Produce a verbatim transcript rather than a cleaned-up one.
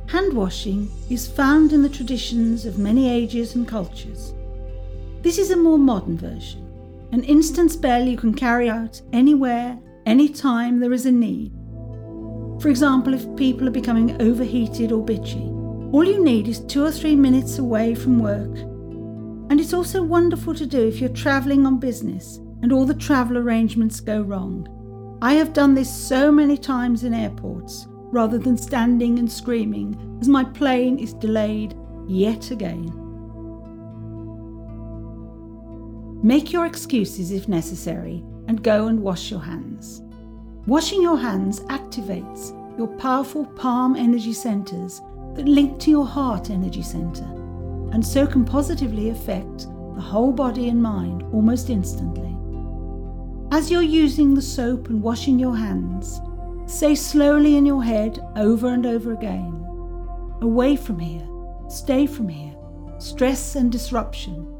Hand washing is found in the traditions of many ages and cultures. This is a more modern version, an instant spell you can carry out anywhere, anytime there is a need. For example, if people are becoming overheated or bitchy, all you need is two or three minutes away from work. And it's also wonderful to do if you're travelling on business and all the travel arrangements go wrong. I have done this so many times in airports, rather than standing and screaming as my plane is delayed yet again. Make your excuses if necessary and go and wash your hands. Washing your hands activates your powerful palm energy centers that link to your heart energy center, and so can positively affect the whole body and mind almost instantly. As you're using the soap and washing your hands, say slowly in your head over and over again, away from here, stay from here, stress and disruption,